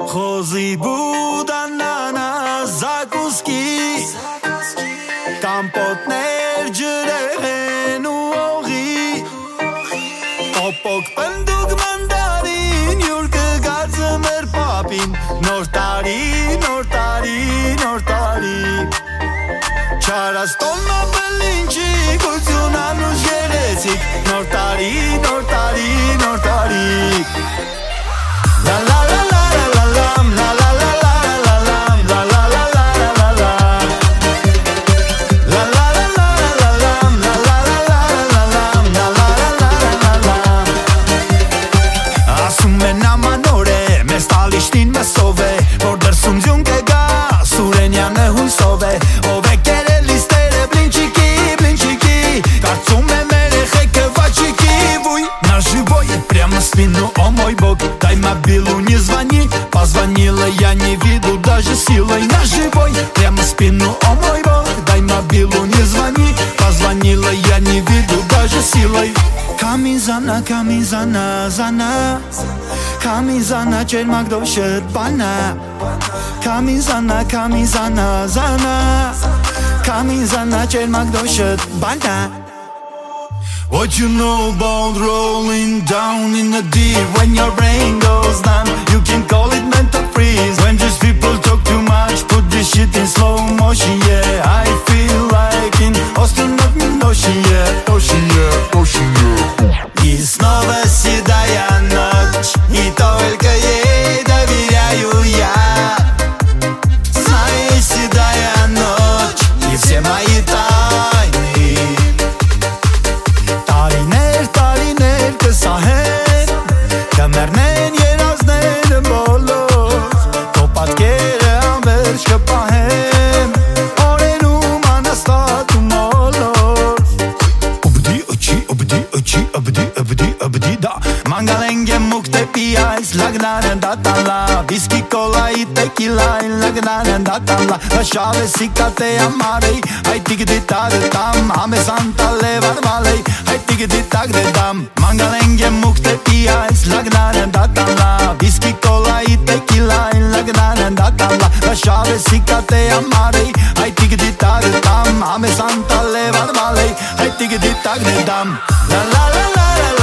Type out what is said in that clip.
Խոզի բուդանանա զակուսկի Կամպոտներ ջրեղեն ու օղի Կոպոկ պնդուկ մանդարին Յուր կգացը մեր պապին Նոր տարի, նոր տարի, նոր տարի Չարաստոննա բլինչի Գություն անուշ գերեցիք Նոր տարի, նոր տարի, նոր տարի La la la la la la la la la la la la la la la la la la la La la la la la la la la la la la la la la la Ասում են ամանոր է, մեզ տալիշտին մսով է Որ դրսում ձյուն կգա, Սուրենյանը հունսով է Ով է կերել իստերը բլինչիկի, բլինչիկի Կարծում է մեր էխեքը վաչիկի Վույ, на живое прямо в спину, о мой бог Дай мобилу, не звони Позвонила, я не виду даже силой На живой, прямо в спину, о мой бог Дай мобилу, не звони Позвонила, я не виду даже силой Камизана, камизана, зана Камизана, чермак дошет бана Камизана, камизана, зана Камизана, чермак дошет бана What you know about rolling down in the deep When your brain goes down You can call it mental freeze When just people talk too much Put this shit in slow motion, yeah I feel like in astronaut ocean, yeah Ocean, yeah, ocean, yeah И снова седая ночь И только ей доверяю я Знаю, седая ночь И все мои тайны Տարիներ կսահեն Կմեռնեն երազները բոլոր Քո պատկերը անվերջ կպահեմ Օրերում անաստատ ու մոլոր Obdi, ochi, obdi, ochi, obdi, obdi, obdi, da Mangalenge muktepi այս լագնարն դատալա Վիսկի կոլայի տեկիլային լագնարն դատալա Հաշավ է սիկատե ամարեի Հայտիկ դիտագ տամ Համես անտալ է վարվալեի Հայտիկ դիտագ դամ Mangalenge muktepi այս լագնարն դատալա Վիսկի կոլայի տեկիլային լագնարն դատալա Հաշավ է սիկատե ամարեի Հայտիկ դիտագ տամ Համես անտալ է վարվալեի Հայտիկ դիտագ դամ La la la la la